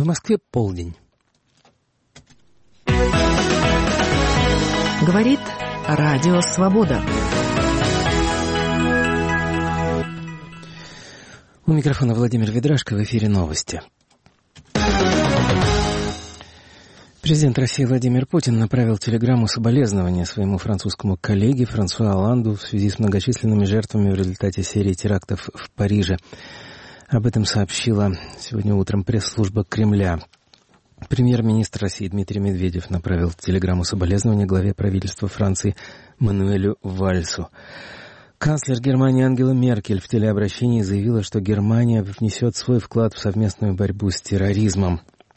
В Москве полдень. Говорит Радио Свобода. У микрофона Владимир Ведрашко, в эфире новости. Президент России Владимир Путин направил телеграмму соболезнования своему французскому коллеге Франсуа Оланду в связи с многочисленными жертвами в результате серии терактов в Париже. Об этом сообщила сегодня утром пресс-служба Кремля. Премьер-министр России Дмитрий Медведев направил телеграмму соболезнования главе правительства Франции Мануэлю Вальсу. Канцлер Германии Ангела Меркель в телеобращении заявила, что Германия внесет свой вклад в совместную борьбу с терроризмом.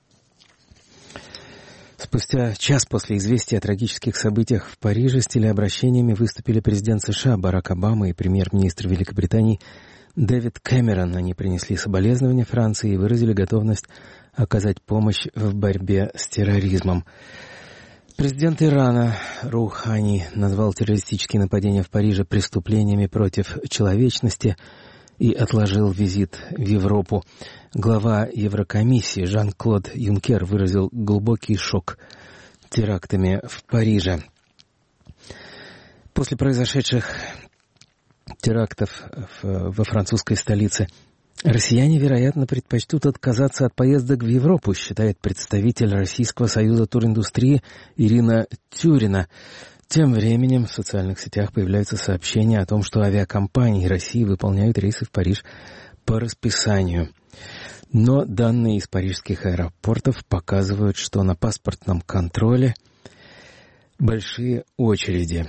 Спустя час после известия о трагических событиях в Париже с телеобращениями выступили президент США Барак Обама и премьер-министр Великобритании Дэвид Кэмерон. Они принесли соболезнования Франции и выразили готовность оказать помощь в борьбе с терроризмом. Президент Ирана Роухани назвал террористические нападения в Париже преступлениями против человечности и отложил визит в Европу. Глава Еврокомиссии Жан-Клод Юнкер выразил глубокий шок терактами в Париже. После произошедших терактов во французской столице россияне, вероятно, предпочтут отказаться от поездок в Европу, считает представитель Российского союза туриндустрии Ирина Тюрина. Тем временем в социальных сетях появляются сообщения о том, что авиакомпании России выполняют рейсы в Париж по расписанию. Но данные из парижских аэропортов показывают, что на паспортном контроле большие очереди.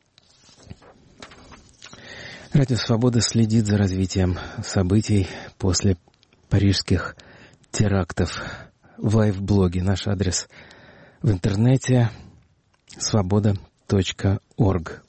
Радио «Свобода» следит за развитием событий после парижских терактов в лайв-блоге. Наш адрес в интернете svoboda.org.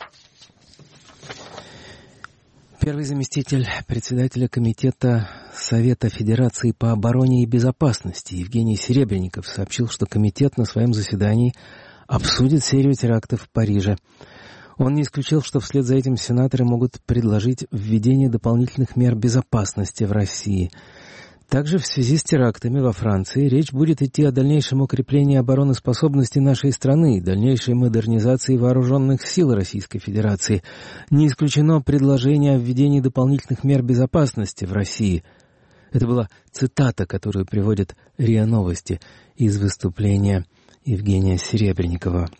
Первый заместитель председателя Комитета Совета Федерации по обороне и безопасности Евгений Серебренников сообщил, что комитет на своем заседании обсудит серию терактов в Париже. Он не исключил, что вслед за этим сенаторы могут предложить введение дополнительных мер безопасности в России. Также в связи с терактами во Франции речь будет идти о дальнейшем укреплении обороноспособности нашей страны и дальнейшей модернизации вооруженных сил Российской Федерации. Не исключено предложение о введении дополнительных мер безопасности в России. Это была цитата, которую приводят РИА Новости из выступления Евгения Серебренникова.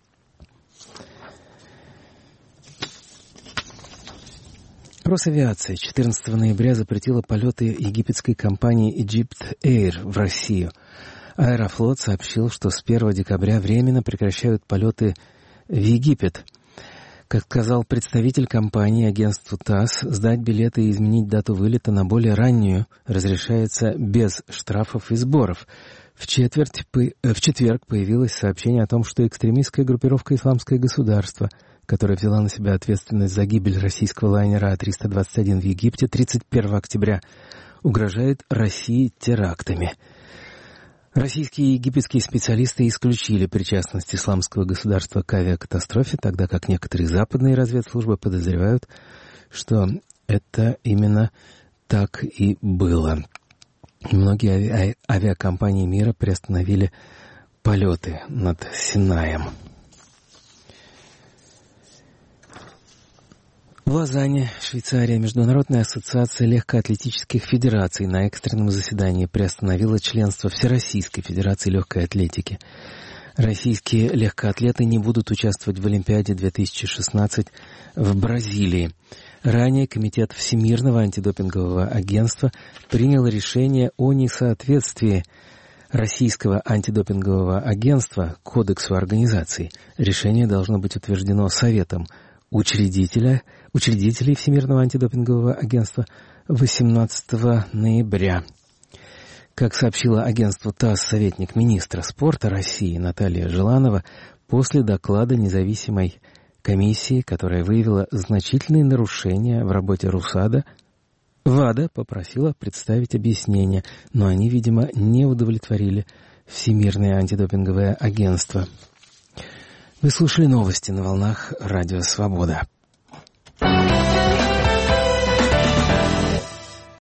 Росавиация 14 ноября запретила полеты египетской компании Egypt Air в Россию. Аэрофлот сообщил, что с 1 декабря временно прекращают полеты в Египет. Как сказал представитель компании агентству ТАСС, сдать билеты и изменить дату вылета на более раннюю разрешается без штрафов и сборов. В четверг появилось сообщение о том, что экстремистская группировка «Исламское государство», которая взяла на себя ответственность за гибель российского лайнера А-321 в Египте 31 октября, угрожает России терактами. Российские и египетские специалисты исключили причастность Исламского государства к авиакатастрофе, тогда как некоторые западные разведслужбы подозревают, что это именно так и было. Многие авиакомпании мира приостановили полеты над Синаем. В Лозанне, Швейцария, Международная ассоциация легкоатлетических федераций на экстренном заседании приостановила членство Всероссийской федерации легкой атлетики. Российские легкоатлеты не будут участвовать в Олимпиаде 2016 в Бразилии. Ранее Комитет Всемирного антидопингового агентства принял решение о несоответствии Российского антидопингового агентства Кодексу организации. Решение должно быть утверждено Советом учредителей Всемирного антидопингового агентства 18 ноября. Как сообщила агентству ТАСС советник министра спорта России Наталья Желанова, после доклада независимой комиссии, которая выявила значительные нарушения в работе РУСАДА, ВАДА попросила представить объяснения, но они, видимо, не удовлетворили Всемирное антидопинговое агентство. Вы слушали новости на волнах Радио Свобода.